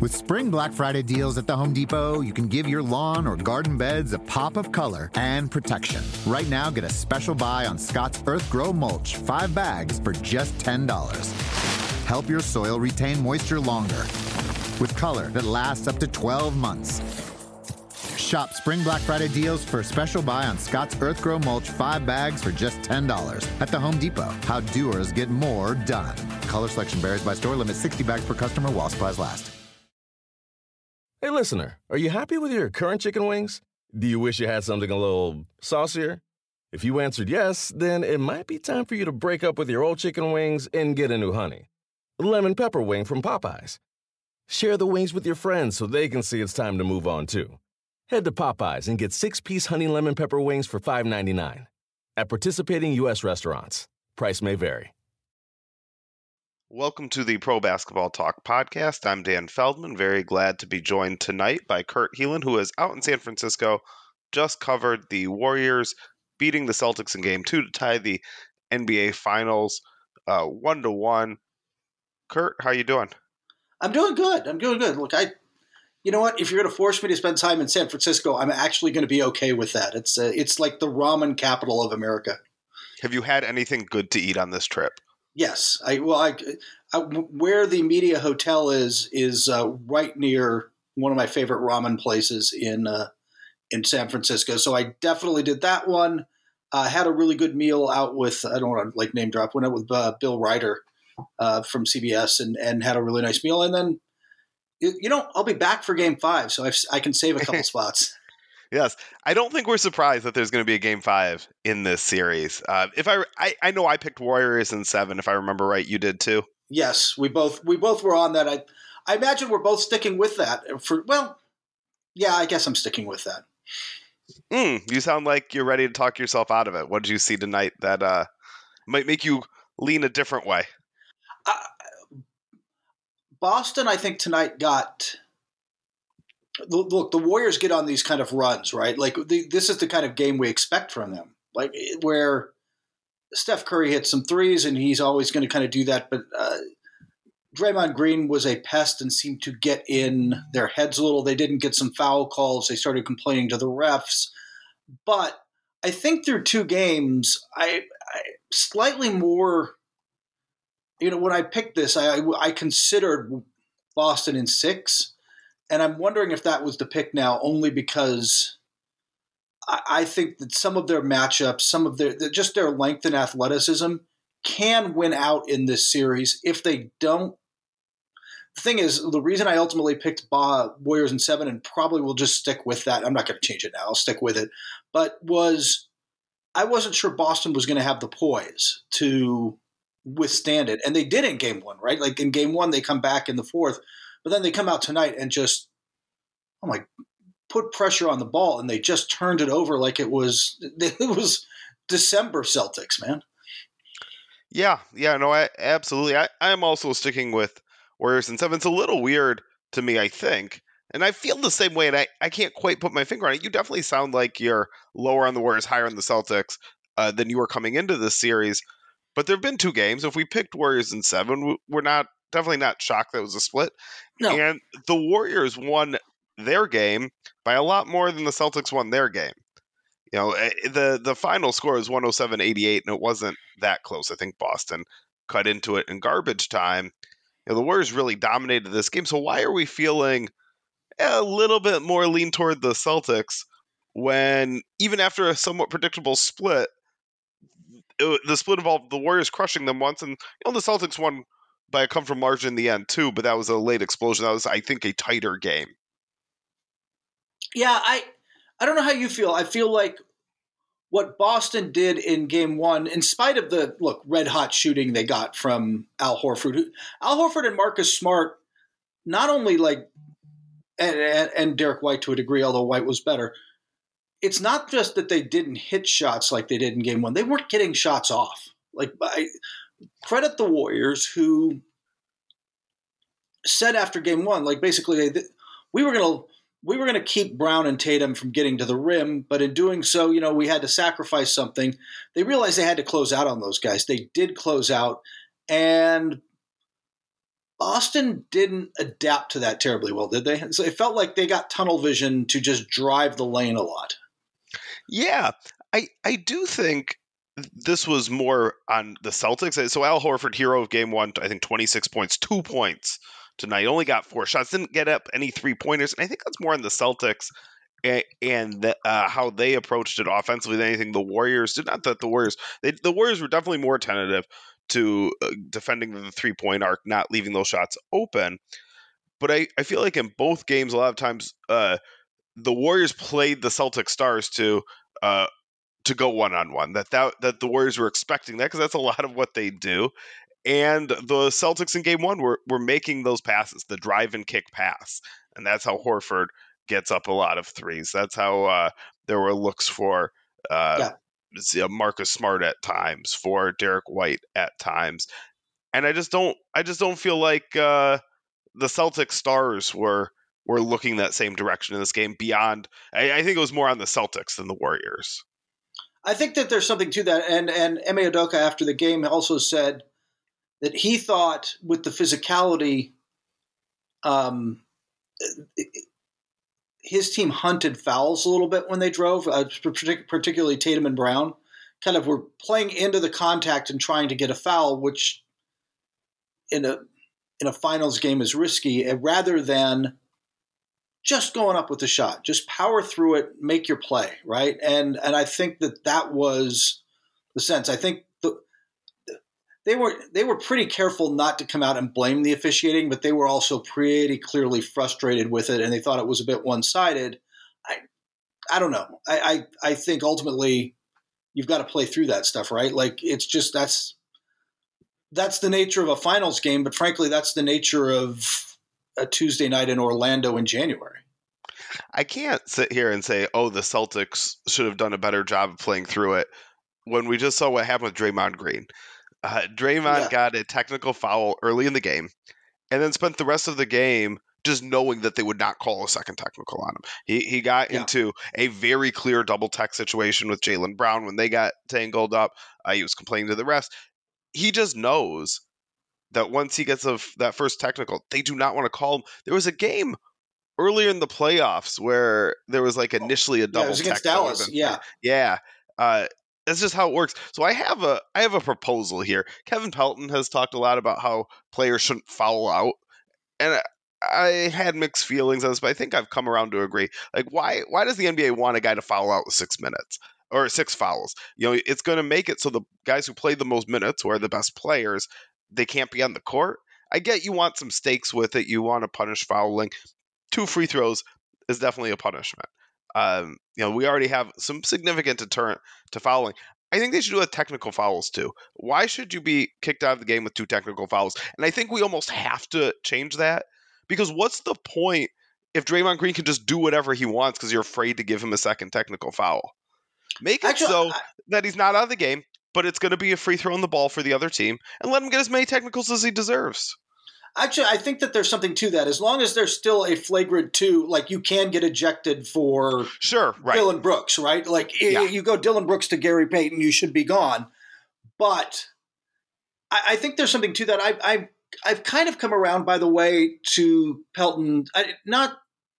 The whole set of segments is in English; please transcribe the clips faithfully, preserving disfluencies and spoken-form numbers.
With Spring Black Friday deals at the Home Depot, you can give your lawn or garden beds a pop of color and protection. Right now, get a special buy on Scott's Earth Grow Mulch, five bags for just ten dollars. Help your soil retain moisture longer with color that lasts up to twelve months. Shop Spring Black Friday deals for a special buy on Scott's Earth Grow Mulch, five bags for just ten dollars at the Home Depot. How doers get more done. Color selection varies by store. Limit sixty bags per customer while supplies last. Hey, listener, are you happy with your current chicken wings? Do you wish you had something a little saucier? If you answered yes, then it might be time for you to break up with your old chicken wings and get a new honey. Lemon pepper wing from Popeyes. Share the wings with your friends so they can see it's time to move on, too. Head to Popeyes and get six-piece honey lemon pepper wings for five ninety-nine. At participating U S restaurants. Price may vary. Welcome to the Pro Basketball Talk podcast. I'm Dan Feldman. Very glad to be joined tonight by Kurt Helin, who is out in San Francisco, just covered the Warriors beating the Celtics in Game two to tie the N B A Finals uh, one to one. Kurt, how you doing? I'm doing good. I'm doing good. Look, I, you know what? If you're going to force me to spend time in San Francisco, I'm actually going to be okay with that. It's uh, it's like the ramen capital of America. Have you had anything good to eat on this trip? Yes. I well, I, I where the Media Hotel is is uh, right near one of my favorite ramen places in uh, in San Francisco. So I definitely did that one. I uh, had a really good meal out with, I don't want to like name drop, went out with uh, Bill Ryder uh, from C B S and, and had a really nice meal. And then, you know, I'll be back for game five, so I've, I can save a couple spots. Yes. I don't think we're surprised that there's going to be a game five in this series. Uh, if I, I, I know I picked Warriors in seven, if I remember right. You did too? Yes, we both we both were on that. I I imagine we're both sticking with that. For Well, yeah, I guess I'm sticking with that. Mm, you sound like you're ready to talk yourself out of it. What did you see tonight that uh, might make you lean a different way? Uh, Boston, I think, tonight got – look, the Warriors get on these kind of runs, right? Like, the, this is the kind of game we expect from them, like where Steph Curry hits some threes, and he's always going to kind of do that. But uh, Draymond Green was a pest and seemed to get in their heads a little. They didn't get some foul calls. They started complaining to the refs. But I think through two games, I, I slightly more – you know, when I picked this, I, I considered Boston in six, and I'm wondering if that was the pick now only because I, I think that some of their matchups, some of their just their length and athleticism can win out in this series. If they don't, the thing is, the reason I ultimately picked Warriors in seven, and probably will just stick with that, I'm not going to change it now, I'll stick with it, but was I wasn't sure Boston was going to have the poise to withstand it. And they did in game one, right? Like in game one, they come back in the fourth, but then they come out tonight and just, oh my, put pressure on the ball, and they just turned it over like it was, it was December Celtics, man. Yeah, yeah, no, I, absolutely. I, I'm also sticking with Warriors in seven. It's a little weird to me, I think. And I feel the same way, and I, I can't quite put my finger on it. You definitely sound like you're lower on the Warriors, higher on the Celtics uh, than you were coming into this series. But there have been two games. If we picked Warriors in seven, we're not definitely not shocked that it was a split. No. And the Warriors won their game by a lot more than the Celtics won their game. You know, the the final score is one oh seven eighty-eight, and it wasn't that close. I think Boston cut into it in garbage time. You know, the Warriors really dominated this game. So why are we feeling a little bit more lean toward the Celtics when even after a somewhat predictable split, It, the split involved the Warriors crushing them once, and you know, the Celtics won by a comfort margin in the end too, but that was a late explosion. That was, I think, a tighter game. Yeah, I I don't know how you feel. I feel like what Boston did in game one, in spite of the, look, red-hot shooting they got from Al Horford. Who, Al Horford and Marcus Smart, not only like, and, and, and Derek White to a degree, although White was better, it's not just that they didn't hit shots like they did in game one. They weren't getting shots off. Like, I credit the Warriors, who said after game one, like basically they, we were going to we were going to keep Brown and Tatum from getting to the rim, but in doing so, you know, we had to sacrifice something. They realized they had to close out on those guys. They did close out, and Boston didn't adapt to that terribly well, did they? So it felt like they got tunnel vision to just drive the lane a lot. Yeah, I I do think this was more on the Celtics. So Al Horford, hero of game one, I think twenty-six points, two points tonight. Only got four shots, didn't get up any three-pointers. And I think that's more on the Celtics and, and the, uh, how they approached it offensively than anything the Warriors did. Not that the Warriors, they, the Warriors were definitely more tentative to uh, defending the three-point arc, not leaving those shots open. But I, I feel like in both games, a lot of times uh, the Warriors played the Celtic Stars to uh, to go one-on-one, that, that that the Warriors were expecting that because that's a lot of what they do. And the Celtics in game one were, were making those passes, the drive and kick pass. And that's how Horford gets up a lot of threes. That's how uh, there were looks for uh, yeah. Marcus Smart at times, for Derek White at times. And I just don't I just don't feel like uh, the Celtic Stars were were looking that same direction in this game beyond. I, I think it was more on the Celtics than the Warriors. I think that there's something to that. And, and Ime Udoka after the game also said that he thought with the physicality, um, his team hunted fouls a little bit when they drove, uh, particularly Tatum and Brown, kind of were playing into the contact and trying to get a foul, which in a in a finals game is risky, rather than just going up with the shot. Just power through it, make your play, right? And and I think that that was the sense. I think the, they were they were pretty careful not to come out and blame the officiating, but they were also pretty clearly frustrated with it, and they thought it was a bit one-sided. I I don't know. I I, I think ultimately you've got to play through that stuff, right? Like it's just that's that's the nature of a finals game, but frankly, that's the nature of a Tuesday night in Orlando in January. I can't sit here and say, oh, the Celtics should have done a better job of playing through it when we just saw what happened with Draymond Green. Uh, Draymond yeah. got a technical foul early in the game and then spent the rest of the game just knowing that they would not call a second technical on him. He he got yeah. into a very clear double tech situation with Jaylen Brown when they got tangled up. Uh, he was complaining to the refs. He just knows that once he gets a, that first technical, they do not want to call him. There was a game earlier in the playoffs where there was like initially a double yeah, it was against tech. Dallas. Yeah. Yeah. Uh, that's just how it works. So I have a I have a proposal here. Kevin Pelton has talked a lot about how players shouldn't foul out. And I, I had mixed feelings on this, but I think I've come around to agree. Like, why why does the N B A want a guy to foul out with six minutes? Or six fouls? You know, it's going to make it so the guys who play the most minutes, who are the best players, they can't be on the court. I get you want some stakes with it. You want to punish fouling. Two free throws is definitely a punishment. Um, you know, we already have some significant deterrent to fouling. I think they should do it technical fouls too. Why should you be kicked out of the game with two technical fouls? And I think we almost have to change that, because what's the point if Draymond Green can just do whatever he wants because you're afraid to give him a second technical foul? Make it Actually, so I, that he's not out of the game, but it's going to be a free throw on the ball for the other team, and let him get as many technicals as he deserves. Actually, I think that there's something to that. As long as there's still a flagrant two, like you can get ejected for sure, right. Dylan Brooks, right? Like yeah. you go Dylan Brooks to Gary Payton, you should be gone. But I, I think there's something to that. I, I, I've kind of come around, by the way, to Pelton. I, not.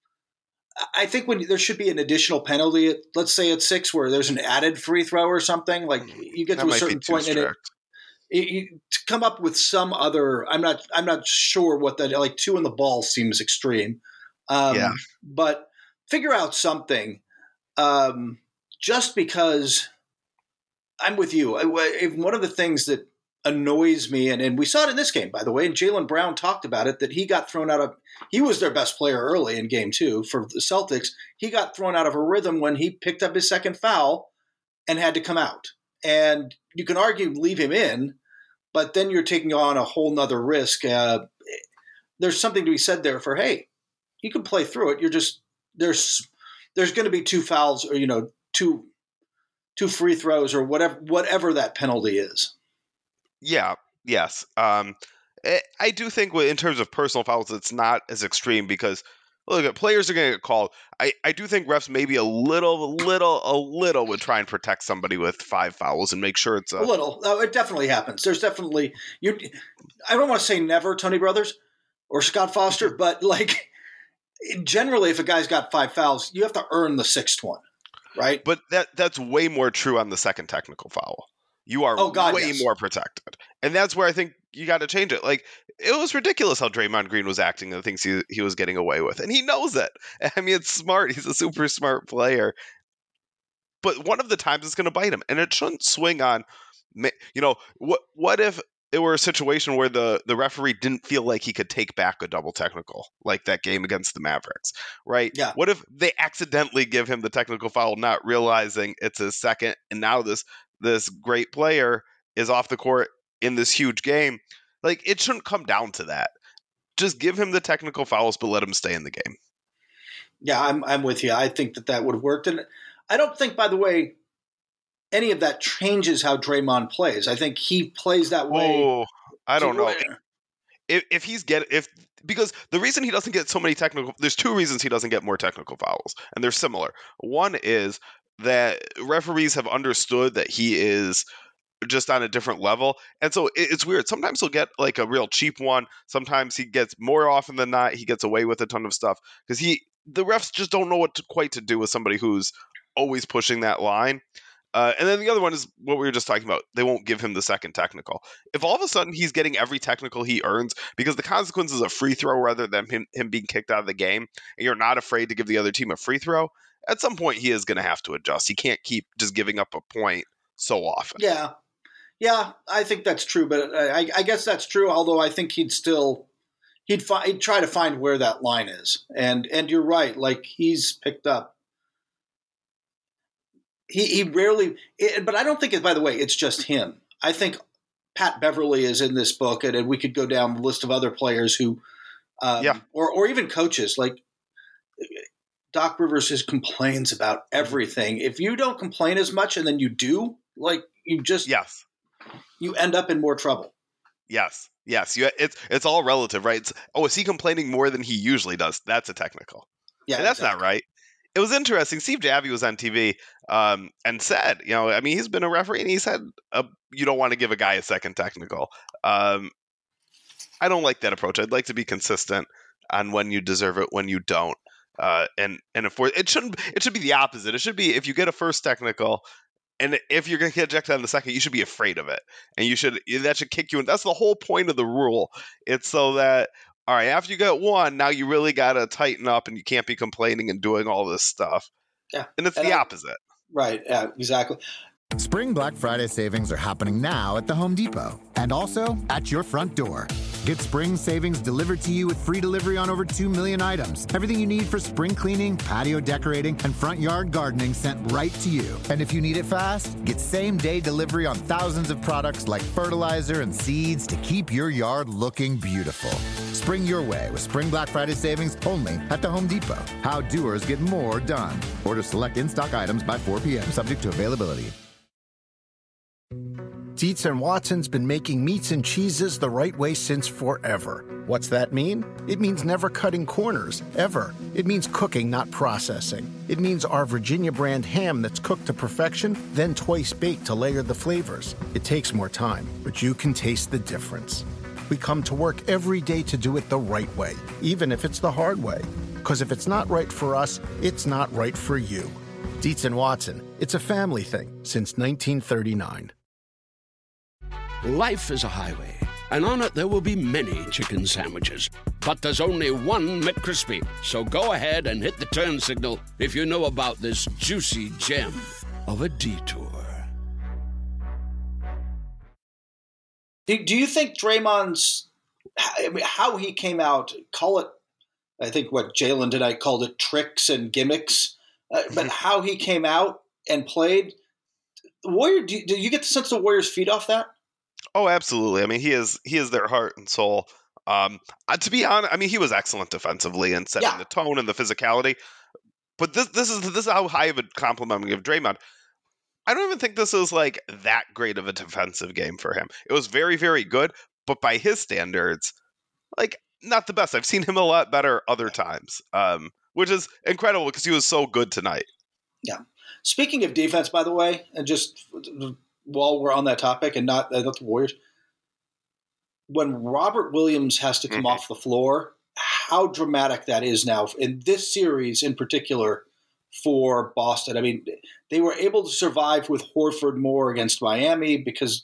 I think when there should be an additional penalty, at, let's say at six, where there's an added free throw or something. Like you get that to a certain point in it. It, you, to come up with some other, I'm not, I'm not sure what that, like two in the ball seems extreme. Um, yeah. But figure out something, um, just because I'm with you. I, one of the things that annoys me, and, and we saw it in this game, by the way, and Jaylen Brown talked about it, that he got thrown out of, he was their best player early in game two for the Celtics. He got thrown out of a rhythm when he picked up his second foul and had to come out. And you can argue leave him in, but then you're taking on a whole nother risk. Uh, there's something to be said there for, hey, you can play through it. You're just there's there's going to be two fouls, or you know, two two free throws, or whatever whatever that penalty is. Yeah. Yes. Um, I do think in terms of personal fouls, it's not as extreme because. Look, players are going to get called. I, I do think refs maybe a little, little, a little would try and protect somebody with five fouls and make sure it's a, a little. Oh, it definitely happens. There's definitely you. I don't want to say never, Tony Brothers, or Scott Foster, but like generally, if a guy's got five fouls, you have to earn the sixth one, right? But that that's way more true on the second technical foul. You are oh, God, way yes. more protected. And that's where I think you got to change it. Like, it was ridiculous how Draymond Green was acting and the things he, he was getting away with. And he knows it. I mean, it's smart. He's a super smart player. But one of the times it's going to bite him. And it shouldn't swing on, you know, what what if it were a situation where the, the referee didn't feel like he could take back a double technical, like that game against the Mavericks, right? Yeah. What if they accidentally give him the technical foul, not realizing it's his second, and now this this great player is off the court in this huge game? Like, it shouldn't come down to that. Just give him the technical fouls, but let him stay in the game. Yeah, I'm I'm with you. I think that that would have worked. And I don't think, by the way, any of that changes how Draymond plays. I think he plays that way. Oh, I don't know. Where? If, if he's get if because the reason he doesn't get so many technical, there's two reasons he doesn't get more technical fouls, and they're similar. One is that referees have understood that he is just on a different level, and so it, it's weird. Sometimes he'll get like a real cheap one. Sometimes he gets, more often than not, he gets away with a ton of stuff because he the refs just don't know what to, quite to do with somebody who's always pushing that line. Uh, and then the other one is what we were just talking about. They won't give him the second technical. If all of a sudden he's getting every technical he earns because the consequence is a free throw rather than him, him being kicked out of the game, and you're not afraid to give the other team a free throw, at some point he is going to have to adjust. He can't keep just giving up a point so often. Yeah. Yeah, I think that's true. But I, I guess that's true, although I think he'd still he'd, fi- he'd try to find where that line is. And and you're right. Like, he's picked up. He he rarely, it, but I don't think it, by the way, it's just him. I think Pat Beverly is in this book, and, and we could go down the list of other players who, um, yeah. or, or even coaches. Like, Doc Rivers just complains about everything. If you don't complain as much and then you do, like, you just, yes, you end up in more trouble. Yes, yes. You, it's it's all relative, right? It's, oh, is he complaining more than he usually does? That's a technical. Yeah, and that's exactly. not right. It was interesting. Steve Javie was on T V um, and said, you know, I mean, he's been a referee and he said, uh, you don't want to give a guy a second technical. Um, I don't like that approach. I'd like to be consistent on when you deserve it, when you don't. Uh, and and if we're, it shouldn't, it should be the opposite. It should be if you get a first technical, and if you're going to get ejected on the second, you should be afraid of it, and you should that should kick you in. That's the whole point of the rule. It's so that, all right, after you get one, now you really got to tighten up, and you can't be complaining and doing all this stuff. Yeah, and it's and the I, opposite. Right. Yeah. Exactly. Spring Black Friday savings are happening now at the Home Depot and also at your front door. Get spring savings delivered to you with free delivery on over two million items. Everything you need for spring cleaning, patio decorating, and front yard gardening sent right to you. And if you need it fast, get same-day delivery on thousands of products like fertilizer and seeds to keep your yard looking beautiful. Spring your way with Spring Black Friday savings only at the Home Depot. How doers get more done. Order select in-stock items by four p.m. subject to availability. Dietz and Watson's been making meats and cheeses the right way since forever. What's that mean? It means never cutting corners, ever. It means cooking, not processing. It means our Virginia brand ham that's cooked to perfection, then twice baked to layer the flavors. It takes more time, but you can taste the difference. We come to work every day to do it the right way, even if it's the hard way. Because if it's not right for us, it's not right for you. Dietz and Watson, it's a family thing since nineteen thirty-nine. Life is a highway, and on it there will be many chicken sandwiches. But there's only one McCrispy. So go ahead and hit the turn signal if you know about this juicy gem of a detour. Do, do you think Draymond's, I mean, how he came out, call it, I think what Jalen tonight called it tricks and gimmicks, uh, but how he came out and played, the Warrior, do, do you get the sense the Warriors feed off that? Oh, absolutely. I mean, he is he is their heart and soul. Um, uh, to be honest, I mean, he was excellent defensively and setting Yeah. the tone and the physicality. But this this is this is how high of a compliment I'm going to give Draymond. I don't even think this is like that great of a defensive game for him. It was very, very good, but by his standards, like not the best. I've seen him a lot better other times, um, which is incredible because he was so good tonight. Yeah. Speaking of defense, by the way, and just while we're on that topic and not, uh, not the Warriors, when Robert Williams has to come Mm-hmm. off the floor, how dramatic that is now in this series in particular for Boston. I mean, they were able to survive with Horford more against Miami because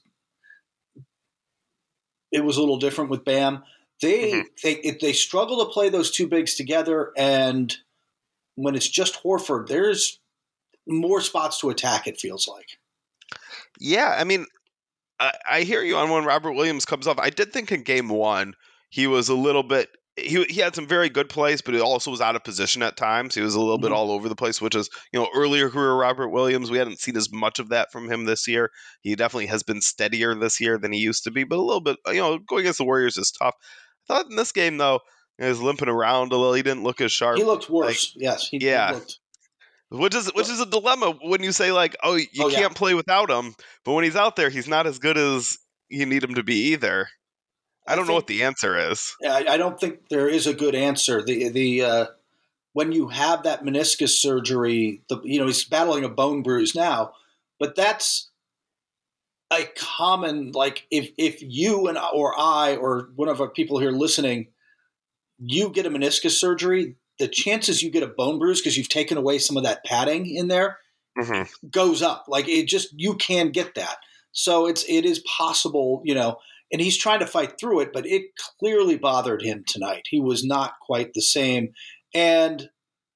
it was a little different with Bam. They Mm-hmm. they it, they struggle to play those two bigs together, and when it's just Horford, there's more spots to attack, it feels like. Yeah, I mean, I, I hear you on when Robert Williams comes off. I did think in game one he was a little bit. He he had some very good plays, but he also was out of position at times. He was a little Mhm. bit all over the place, which is, you know, earlier career Robert Williams. We hadn't seen as much of that from him this year. He definitely has been steadier this year than he used to be, but a little bit, you know, going against the Warriors is tough. I thought in this game though, he was limping around a little. He didn't look as sharp. He looked worse. Like, yes, he, yeah. he looked. Which is which is a dilemma when you say like, oh, you Oh, can't yeah. play without him, but when he's out there, he's not as good as you need him to be either. I, I don't think, know what the answer is. I, I don't think there is a good answer. The the uh, when you have that meniscus surgery, the you know he's battling a bone bruise now, but that's a common like if if you and or I or one of our people here listening, you get a meniscus surgery, the chances you get a bone bruise because you've taken away some of that padding in there Mm-hmm. goes up. Like it just you can get that. So it's it is possible, you know. And he's trying to fight through it, but it clearly bothered him tonight. He was not quite the same. And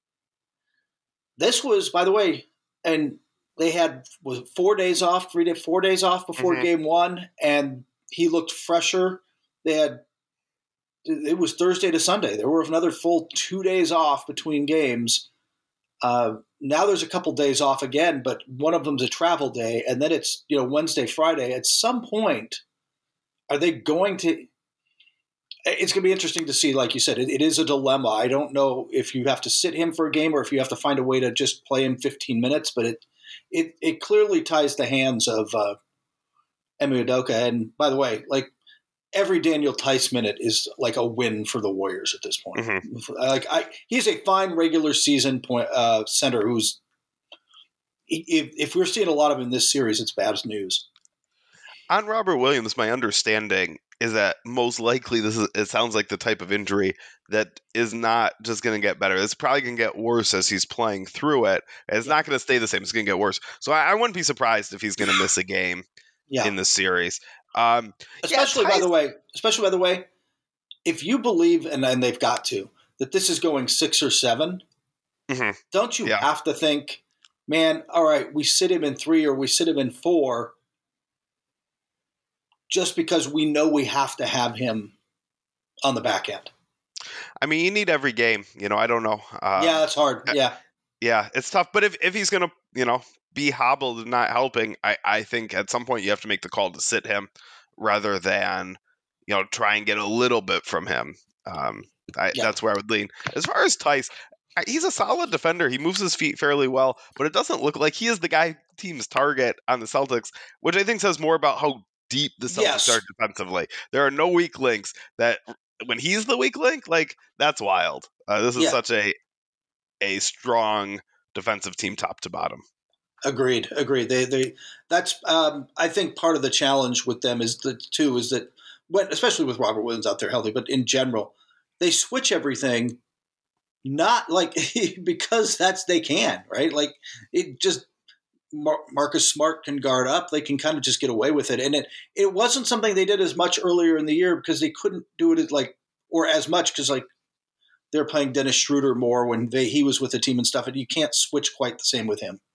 this was, by the way, and they had was it four days off, three days, four days off before Mhm. game one, and he looked fresher. They had it was Thursday to Sunday. There were another full two days off between games. Uh, now there's a couple days off again, but one of them's a travel day, and then it's you know Wednesday, Friday. At some point, are they going to – it's going to be interesting to see. Like you said, it, it is a dilemma. I don't know if you have to sit him for a game or if you have to find a way to just play him fifteen minutes, but it it, it clearly ties the hands of uh, Emi Udoka. And by the way, like every Daniel Tice minute is like a win for the Warriors at this point. Mhm. Like I, he's a fine regular season point uh, center who's if, if we're seeing a lot of him in this series, it's bad news. On Robert Williams, my understanding is that most likely this is it sounds like the type of injury that is not just going to get better. It's probably going to get worse as he's playing through it. It's not going to stay the same. It's going to get worse. So I, I wouldn't be surprised if he's going to miss a game Yeah. in this series. Um, Especially, yeah, by Tice- the way, especially by the way, if you believe, and, and they've got to, that this is going six or seven, Mhm. don't you Yeah. have to think, man, all right, we sit him in three or we sit him in four just because we know we have to have him on the back end. I mean, you need every game. You know, I don't know. Uh, yeah, that's hard. Yeah. Yeah, it's tough. But if, if he's going to, you know, be hobbled and not helping, I, I think at some point you have to make the call to sit him rather than, you know, try and get a little bit from him. Um, I, Yeah. That's where I would lean. As far as Tice, I- he's a solid defender. He moves his feet fairly well, but it doesn't look like he is the guy team's target on the Celtics, which I think says more about how deep the Celtics Yes. are defensively. There are no weak links that when he's the weak link, like that's wild. Uh, this is Yeah. such a a strong defensive team top to bottom. Agreed. Agreed. They they that's um, I think part of the challenge with them is the too is that when especially with Robert Williams out there healthy, but in general, they switch everything not like because that's they can, right? Like it just Mar- Marcus Smart can guard up. They can kind of just get away with it. And it it wasn't something they did as much earlier in the year because they couldn't do it as like or as much because like they're playing Dennis Schroeder more when they he was with the team and stuff, and you can't switch quite the same with him.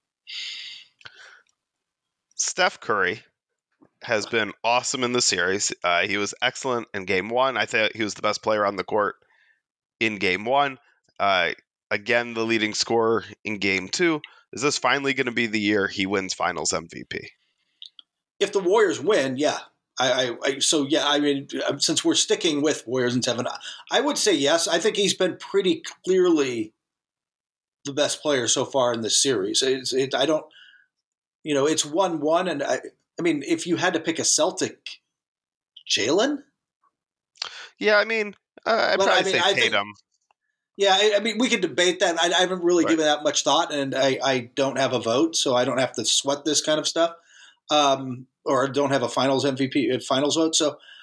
Steph Curry has been awesome in the series. Uh, he was excellent in game one. I think he was the best player on the court in game one. Uh, again, the leading scorer in game two. Is this finally going to be the year he wins Finals M V P? If the Warriors win, yeah. I, I, I so yeah. I mean, since we're sticking with Warriors in seven, I would say yes. I think he's been pretty clearly the best player so far in this series. It's, it, I don't, you know, it's one one, and I, I mean, if you had to pick a Celtic, Jalen. Yeah, I mean, uh, I'd But, probably I mean, say I think- Tatum. Yeah, I, I mean, we could debate that. I, I haven't really Right. given that much thought, and I, I don't have a vote, so I don't have to sweat this kind of stuff, um, or don't have a Finals M V P, uh, Finals vote. So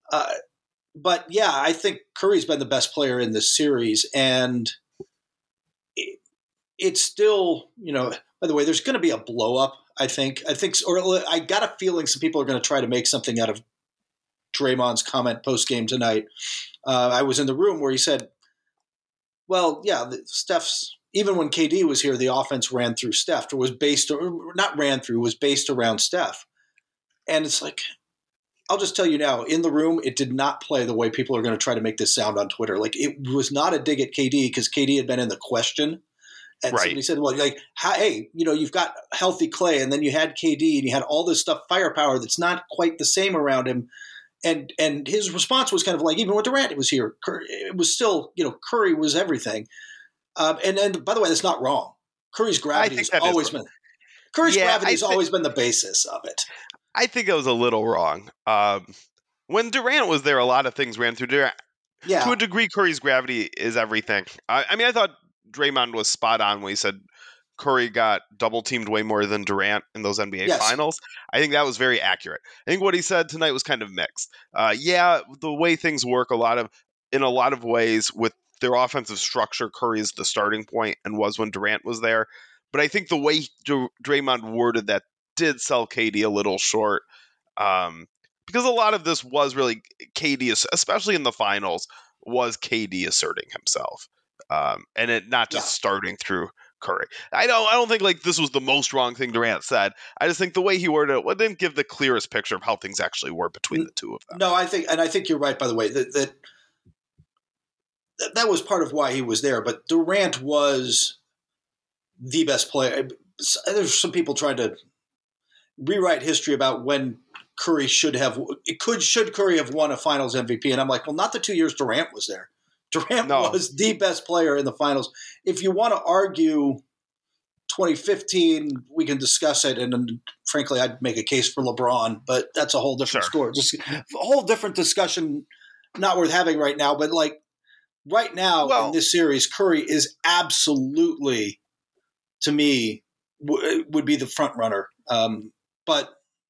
Uh, but yeah, I think Curry's been the best player in this series, and it, it's still, you know. By the way, there's going to be a blow up. I think. I think, or I got a feeling some people are going to try to make something out of Draymond's comment post game tonight. Uh, I was in the room where he said, "Well, yeah, Steph's even when K D was here, the offense ran through Steph, or was based, or not ran through, was based around Steph." And it's like, I'll just tell you now, in the room, it did not play the way people are going to try to make this sound on Twitter. Like, it was not a dig at K D because K D had been in the question. And right. somebody said, well, like, hey, you know, you've got healthy Clay, and then you had K D, and you had all this stuff, firepower that's not quite the same around him. And and his response was kind of like, even when Durant was here, it was still, you know, Curry was everything. Um, and then, by the way, that's not wrong. Curry's gravity has always been Curry's yeah, gravity has th- always been the basis of it. I think it was a little wrong. Um, when Durant was there, a lot of things ran through Durant. Yeah. To a degree, Curry's gravity is everything. I, I mean, I thought Draymond was spot on when he said Curry got double teamed way more than Durant in those N B A yes. finals. I think that was very accurate. I think what he said tonight was kind of mixed. Uh, yeah, the way things work, a lot of in a lot of ways with their offensive structure, Curry is the starting point and was when Durant was there. But I think the way D- Draymond worded that did sell K D a little short, um, because a lot of this was really K D, especially in the finals, was K D asserting himself, um, and it not just yeah. starting through Curry. I don't, I don't think like this was the most wrong thing Durant said. I just think the way he worded it, well, didn't give the clearest picture of how things actually were between the two of them. No, I think, and I think you're right. By the way, that that that was part of why he was there. But Durant was the best player. There's some people trying to rewrite history about when Curry should have it could should Curry have won a Finals M V P, and I'm like, well, not the two years Durant was there. Durant no. was the best player in the finals. If you want to argue twenty fifteen, we can discuss it, and, and frankly, I'd make a case for LeBron, but that's a whole different sure. story. Just a whole different discussion, not worth having right now. But like right now well, in this series, Curry is absolutely, to me, w- would be the front runner. Um, But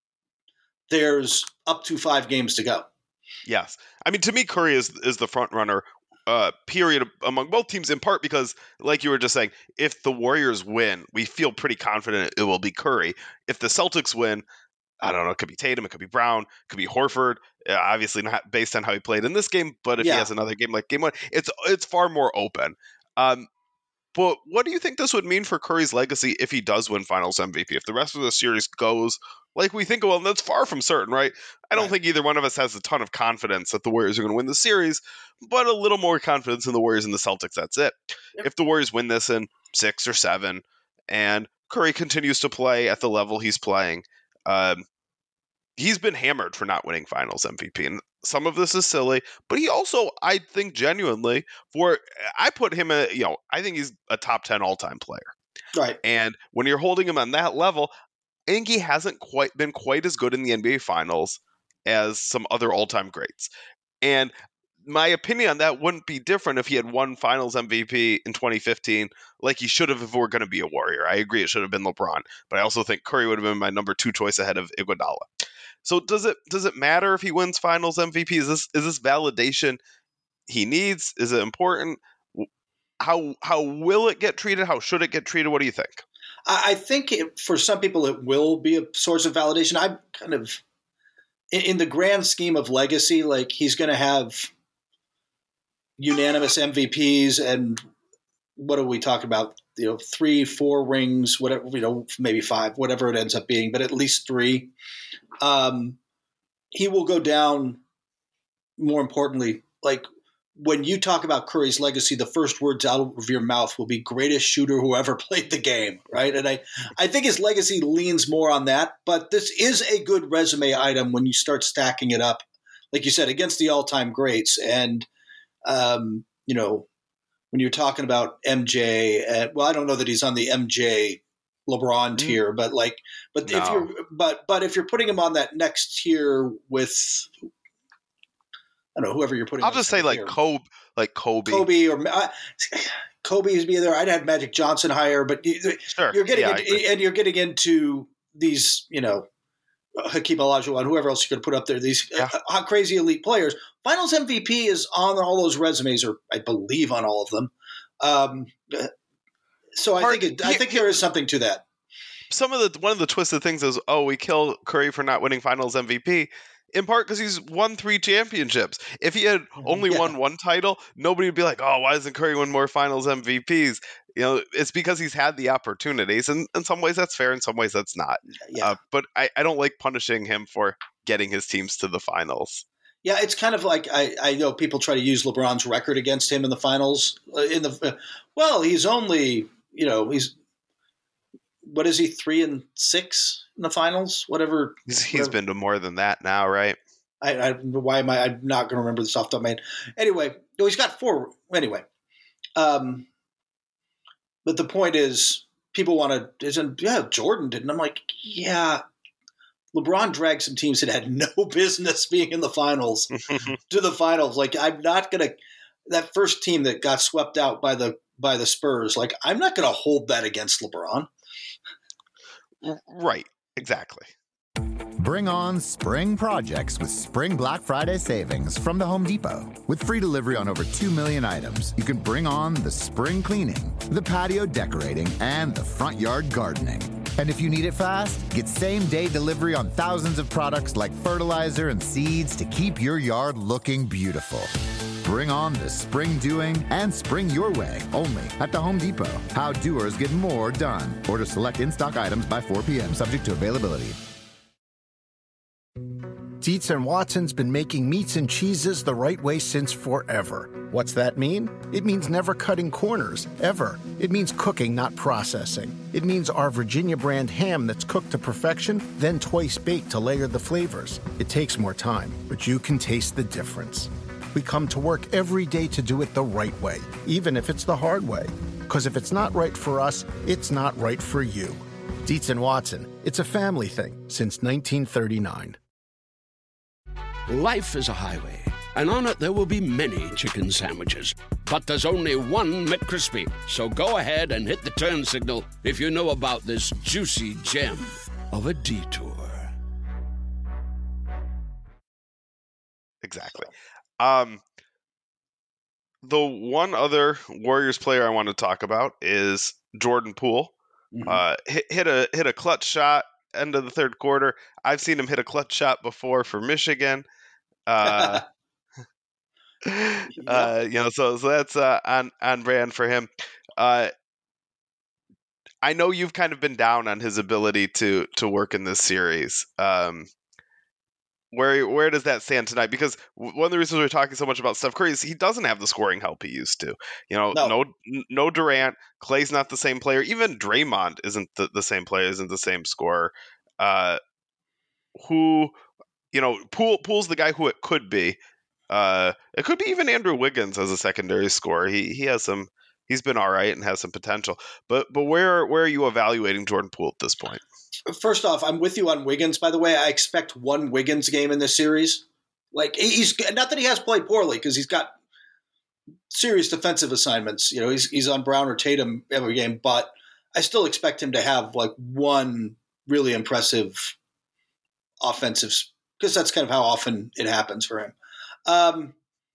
there's up to five games to go. Yes. I mean, to me, Curry is is the front runner, uh, period, among both teams, in part because, like you were just saying, if the Warriors win, we feel pretty confident it will be Curry. If the Celtics win, I don't know, it could be Tatum, it could be Brown, it could be Horford, uh, obviously not based on how he played in this game, but if yeah. he has another game like game one, it's, it's far more open. Um, But what do you think this would mean for Curry's legacy if he does win Finals M V P? If the rest of the series goes like we think, well, that's far from certain, right? I don't right. think either one of us has a ton of confidence that the Warriors are going to win the series, but a little more confidence in the Warriors and the Celtics, that's it. Yep. If the Warriors win this in six or seven and Curry continues to play at the level he's playing, um, he's been hammered for not winning Finals M V P. And some of this is silly, but he also, I think, genuinely, for I put him, a, you know, I think he's a top ten all-time player. Right. And when you're holding him on that level, I think he hasn't quite been quite as good in the N B A Finals as some other all-time greats. And my opinion on that wouldn't be different if he had won Finals M V P in twenty fifteen, like he should have if we were going to be a Warrior. I agree it should have been LeBron, but I also think Curry would have been my number two choice ahead of Iguodala. So does it does it matter if he wins Finals M V P? Is this is this validation he needs? Is it important? How how will it get treated? How should it get treated? What do you think? I think it, for some people it will be a source of validation. I'm kind of in, in the grand scheme of legacy, like he's going to have unanimous M V Ps and what are we talking about? You know, three, four rings, whatever, you know, maybe five, whatever it ends up being, but at least three. Um, he will go down, more importantly, like when you talk about Curry's legacy, the first words out of your mouth will be greatest shooter who ever played the game, right? And I, I think his legacy leans more on that, but this is a good resume item when you start stacking it up, like you said, against the all-time greats. And, um, you know, when you're talking about M J, uh, well, I don't know that he's on the M J LeBron tier, but like, but no. if you're, but but if you're putting him on that next tier with, I don't know, whoever you're putting. I'll just say like tier. Kobe, like Kobe, Kobe or uh, Kobe's be there. I'd have Magic Johnson higher, but you, sure. you're getting yeah, into, and you're getting into these, you know, Hakeem Olajuwon, whoever else you could put up there, these Yeah. uh, crazy elite players. Finals M V P is on all those resumes, or I believe on all of them. Um, so I Part- think it, I think there is something to that. Some of the one of the twisted things is, oh, we kill Curry for not winning Finals M V P. In part because he's won three championships. If he had only Yeah. won one title, nobody would be like, oh, why doesn't Curry win more Finals M V Ps? You know, it's because he's had the opportunities. And in some ways that's fair, in some ways that's not. Yeah. Uh, but I, I don't like punishing him for getting his teams to the finals. Yeah, it's kind of like I, I know people try to use LeBron's record against him in the finals. Uh, In the uh, well, he's only you know he's what is he three and six in the finals? Whatever. He's, he's whatever. been to more than that now, right? I, I why am I? I'm not going to remember this off the top of my head. Anyway, no, he's got four. Anyway, um, but the point is, people want to. Isn't yeah? Jordan did, and I'm like, yeah. LeBron dragged some teams that had no business being in the finals to the finals. Like, I'm not going to that first team that got swept out by the by the Spurs. Like, I'm not going to hold that against LeBron. Right, exactly. Bring on spring projects with Spring Black Friday savings from the Home Depot. With free delivery on over two million items, you can bring on the spring cleaning, the patio decorating, and the front yard gardening. And if you need it fast, get same-day delivery on thousands of products like fertilizer and seeds to keep your yard looking beautiful. Bring on the spring doing and spring your way only at the Home Depot. How doers get more done. Order select in-stock items by four p.m. subject to availability. Dietz and Watson's been making meats and cheeses the right way since forever. What's that mean? It means never cutting corners, ever. It means cooking, not processing. It means our Virginia brand ham that's cooked to perfection, then twice baked to layer the flavors. It takes more time, but you can taste the difference. We come to work every day to do it the right way, even if it's the hard way. Because if it's not right for us, it's not right for you. Dietz and Watson, it's a family thing since nineteen thirty-nine. Life is a highway, and on it there will be many chicken sandwiches. But there's only one McCrispy. So go ahead and hit the turn signal if you know about this juicy gem of a detour. Exactly. Um, the one other Warriors player I want to talk about is Jordan Poole. Mm-hmm. Uh, hit, hit a hit a clutch shot end of the third quarter. I've seen him hit a clutch shot before for Michigan. Uh, Yep. uh, you know, so so that's uh, on on brand for him. Uh, I know you've kind of been down on his ability to to work in this series. Um, where where does that stand tonight? Because one of the reasons we're talking so much about Steph Curry is he doesn't have the scoring help he used to. You know, No. no no Durant, Clay's not the same player. Even Draymond isn't the, the same player, isn't the same scorer. Uh, who, you know, Poole Poole's the guy who it could be. Uh, it could be even Andrew Wiggins as a secondary scorer. He he has some. He's been all right and has some potential. But but where where are you evaluating Jordan Poole at this point? First off, I'm with you on Wiggins, by the way. I expect one Wiggins game in this series. Like, he's not that he has played poorly, because he's got serious defensive assignments. You know, he's he's on Brown or Tatum every game, but I still expect him to have like one really impressive offensive, because that's kind of how often it happens for him. Um,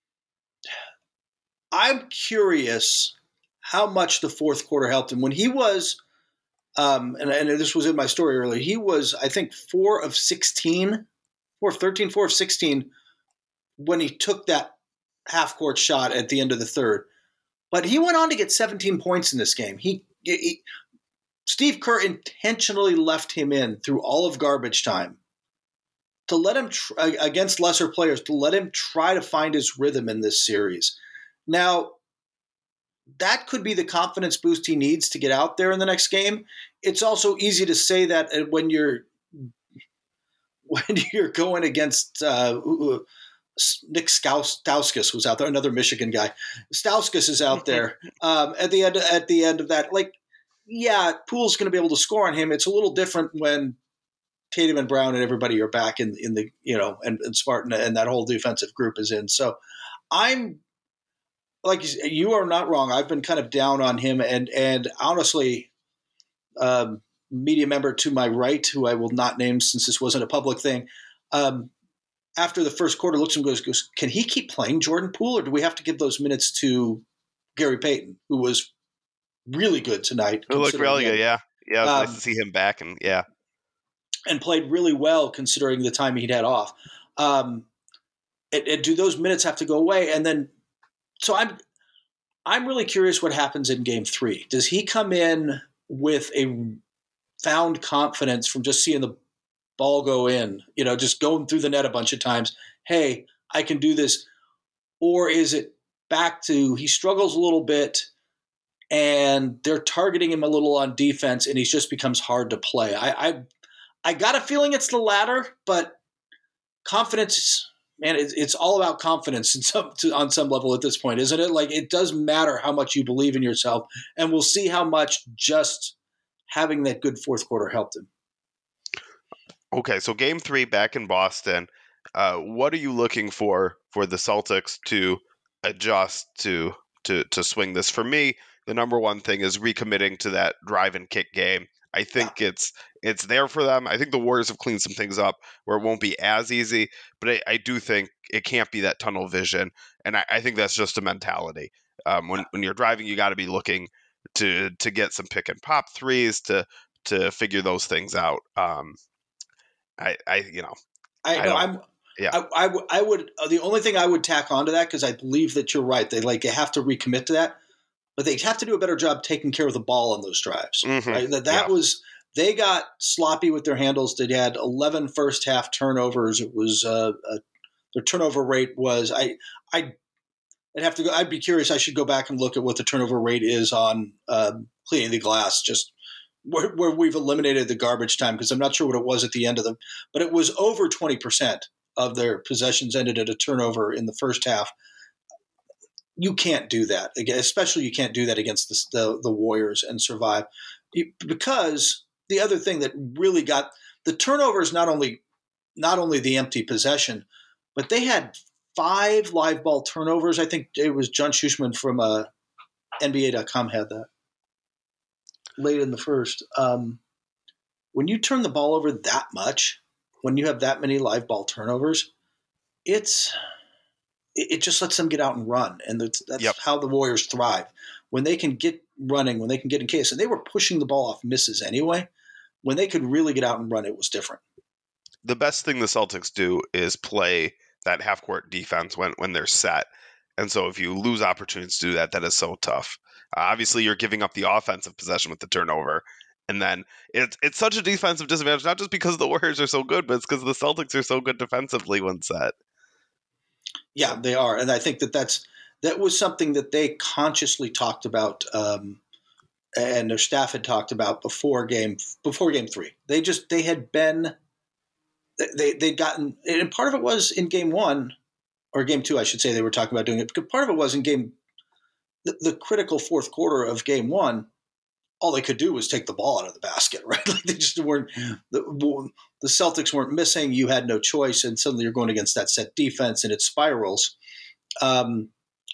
I'm curious how much the fourth quarter helped him when he was. Um, and, and this was in my story earlier. He was, I think, four of sixteen, four of thirteen, four of sixteen when he took that half-court shot at the end of the third. But he went on to get seventeen points in this game. He, he Steve Kerr intentionally left him in through all of garbage time to let him tr- against lesser players, to let him try to find his rhythm in this series. Now, that could be the confidence boost he needs to get out there in the next game. It's also easy to say that when you're when you're going against uh, Nick Stauskas, who's out there, another Michigan guy. Stauskas is out there um, at the end. At the end of that, like, yeah, Poole's going to be able to score on him. It's a little different when Tatum and Brown and everybody are back in in the you know and, and Spartan and that whole defensive group is in. So I'm. Like you are not wrong. I've been kind of down on him, and and honestly, um, media member to my right, who I will not name since this wasn't a public thing, um, after the first quarter looks and goes, goes, can he keep playing Jordan Poole, or do we have to give those minutes to Gary Payton, who was really good tonight? It looked really good, yeah. Yeah, it was um, nice to see him back, and yeah. And played really well considering the time he'd had off. Um, and, and do those minutes have to go away? And then, so I'm, I'm really curious what happens in game three. Does he come in with a found confidence from just seeing the ball go in, you know, just going through the net a bunch of times? Hey, I can do this. Or is it back to he struggles a little bit and they're targeting him a little on defense and he just becomes hard to play? I, I, I got a feeling it's the latter, but confidence, man, it's, it's all about confidence in some, to, on some level at this point, isn't it? Like, it does matter how much you believe in yourself, and we'll see how much just having that good fourth quarter helped him. Okay, so game three back in Boston. Uh, what are you looking for for the Celtics to adjust to to to swing this? For me, the number one thing is recommitting to that drive and kick game. I think yeah. it's it's there for them. I think the Warriors have cleaned some things up where it won't be as easy, but I, I do think it can't be that tunnel vision, and I, I think that's just a mentality. Um, when when you're driving, you got to be looking to to get some pick and pop threes to to figure those things out. Um, I, I, you know, I, I know I'm, yeah, I, I, w- I would, uh, the only thing I would tack onto that, because I believe that you're right. They like, they have to recommit to that, but they have to do a better job taking care of the ball on those drives. Mm-hmm. Right? That, that yeah. was, they got sloppy with their handles. They had eleven first half turnovers. It was, uh, uh their turnover rate was, I, I, I'd have to go, I'd be curious. I should go back and look at what the turnover rate is on, um, cleaning the glass, just Where, where we've eliminated the garbage time, because I'm not sure what it was at the end of the, but it was over twenty percent of their possessions ended at a turnover in the first half. You can't do that again, especially you can't do that against the the, the Warriors and survive, you, because the other thing that really got the turnovers, not only not only the empty possession, but they had five live ball turnovers. I think it was John Schussman from uh, N B A dot com had that late in the first. Um, when you turn the ball over that much, when you have that many live ball turnovers, it's it, it just lets them get out and run, and that's, that's yep. how the Warriors thrive. When they can get running, when they can get in case, and they were pushing the ball off misses anyway. When they could really get out and run, it was different. The best thing the Celtics do is play that half court defense when when they're set, and so if you lose opportunities to do that, that is so tough. Uh, obviously, you're giving up the offensive possession with the turnover, and then it's it's such a defensive disadvantage, not just because the Warriors are so good, but it's because the Celtics are so good defensively when set. Yeah, they are, and I think that that's that was something that they consciously talked about, um, and their staff had talked about before game before game three. They just they had been they they'd gotten, and part of it was in game one or game two, I should say. They were talking about doing it because part of it was in game. The, the critical fourth quarter of game one, all they could do was take the ball out of the basket, right? Like they just weren't the, the Celtics weren't missing. You had no choice, and suddenly you're going against that set defense, and it spirals. Um,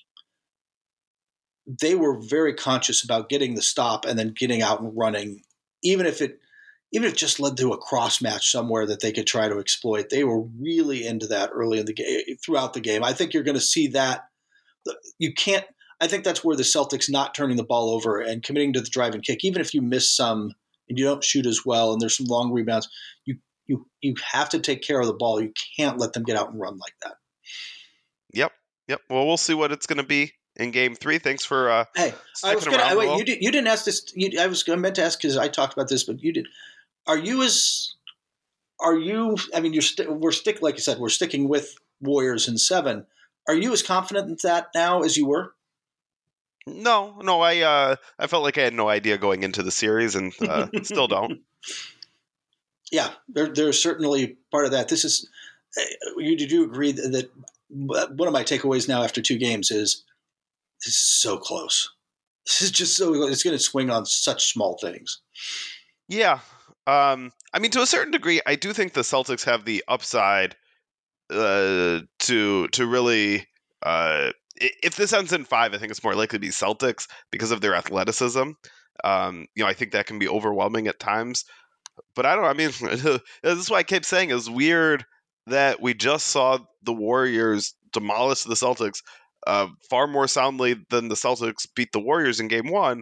they were very conscious about getting the stop and then getting out and running, even if it even if it just led to a cross match somewhere that they could try to exploit. They were really into that early in the game, throughout the game. I think you're going to see that. You can't. I think that's where the Celtics not turning the ball over and committing to the drive and kick, even if you miss some and you don't shoot as well and there's some long rebounds, you you you have to take care of the ball. You can't let them get out and run like that. Yep, yep. Well, we'll see what it's going to be in game three. Thanks for uh, hey. I was going to wait. You did. You didn't ask this. You, I was I meant to ask because I talked about this, but you did. Are you as? Are you? I mean, you're st- we're stick like you said. We're sticking with Warriors in seven. Are you as confident in that now as you were? No, no, I uh, I felt like I had no idea going into the series, and uh, still don't. Yeah, there, there's certainly part of that. This is, you did you agree that, that one of my takeaways now after two games is this is so close. This is just so it's going to swing on such small things. Yeah, um, I mean, to a certain degree, I do think the Celtics have the upside uh, to to really. Uh, If this ends in five, I think it's more likely to be Celtics because of their athleticism. Um, you know, I think that can be overwhelming at times. But I don't know. I mean, this is why I keep saying it's weird that we just saw the Warriors demolish the Celtics uh, far more soundly than the Celtics beat the Warriors in game one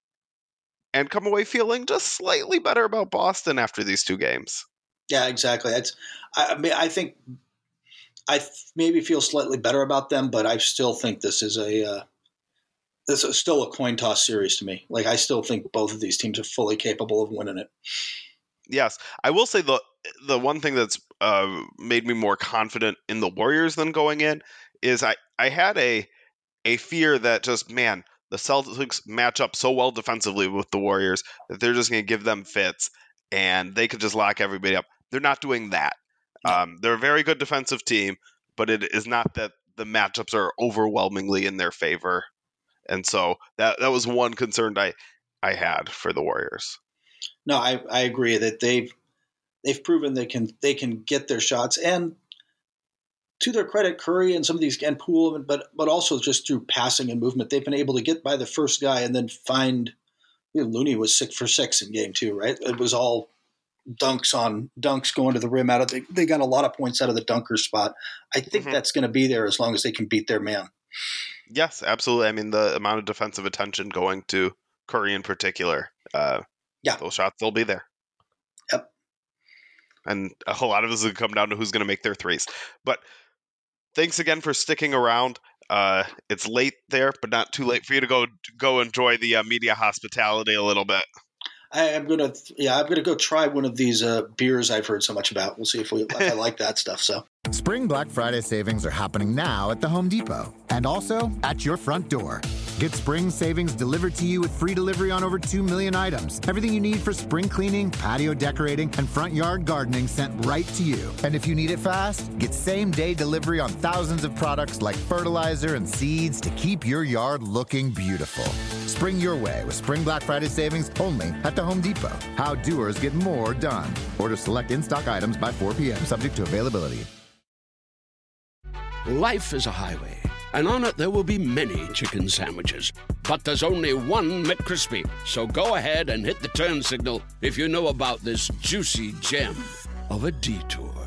and come away feeling just slightly better about Boston after these two games. Yeah, exactly. That's, I, I mean, I think I maybe feel slightly better about them, but I still think this is a uh, this is still a coin toss series to me. Like, I still think both of these teams are fully capable of winning it. Yes, I will say the the one thing that's uh, made me more confident in the Warriors than going in is I, I had a a fear that just, man, the Celtics match up so well defensively with the Warriors that they're just going to give them fits and they could just lock everybody up. They're not doing that. Um, they're a very good defensive team, but it is not that the matchups are overwhelmingly in their favor. And so that that was one concern I I had for the Warriors. No, I, I agree that they've they've proven they can they can get their shots, and to their credit, Curry and some of these and Poole, but but also just through passing and movement, they've been able to get by the first guy and then find. You know, Looney was six for six in game two, right? It was all dunks on dunks going to the rim. Out of the, they got a lot of points out of the dunker spot. I think mm-hmm. that's going to be there as long as they can beat their man. Yes, absolutely. I mean, the amount of defensive attention going to Curry in particular. Uh, Yeah, those shots will be there. Yep. And a whole lot of this is going to come down to who's going to make their threes. But thanks again for sticking around. Uh, it's late there, but not too late for you to go go enjoy the uh, media hospitality a little bit. I am gonna, yeah, I'm gonna go try one of these uh, beers I've heard so much about. We'll see if we if I like that stuff. So. Spring Black Friday savings are happening now at the Home Depot and also at your front door. Get spring savings delivered to you with free delivery on over two million items. Everything you need for spring cleaning, patio decorating, and front yard gardening sent right to you. And if you need it fast, get same-day delivery on thousands of products like fertilizer and seeds to keep your yard looking beautiful. Spring your way with Spring Black Friday savings only at the Home Depot. How doers get more done. Order select in-stock items by four p.m. subject to availability. Life is a highway, and on it there will be many chicken sandwiches. But there's only one McCrispy. So go ahead and hit the turn signal if you know about this juicy gem of a detour.